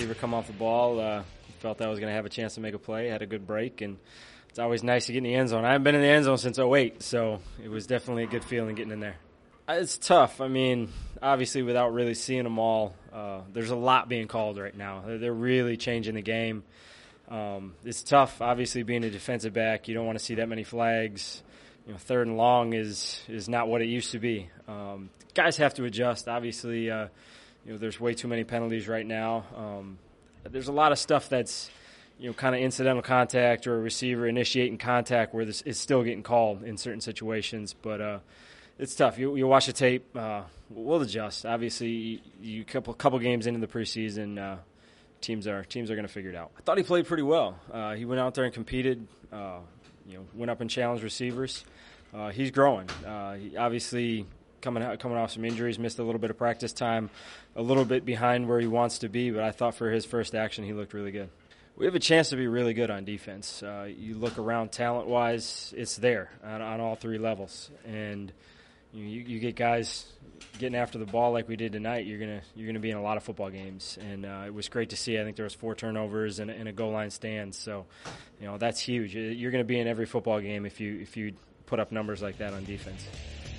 receiver come off the ball. Felt I was going to have a chance to make a play, had a good break, and it's always nice to get in the end zone. I haven't been in the end zone since '08, so it was definitely a good feeling getting in there. It's tough. I mean, obviously, without really seeing them all, there's a lot being called right now. They're really changing the game. It's tough, obviously, being a defensive back. You don't want to see that many flags. Third and long is not what it used to be. Guys have to adjust. Obviously, there's way too many penalties right now. There's a lot of stuff that's kind of incidental contact or a receiver initiating contact where this is still getting called in certain situations. But it's tough. You watch the tape. We'll adjust. Obviously, you couple games into the preseason, teams are going to figure it out. I thought he played pretty well. He went out there and competed. Went up and challenged receivers. He's growing. He obviously coming off some injuries, missed a little bit of practice time, a little bit behind where he wants to be. But I thought for his first action, he looked really good. We have a chance to be really good on defense. You look around talent-wise, it's there on all three levels. And you get guys getting after the ball like we did tonight, you're gonna be in a lot of football games. And it was great to see. I think there was 4 turnovers and a goal line stand. So, that's huge. You're going to be in every football game if you put up numbers like that on defense.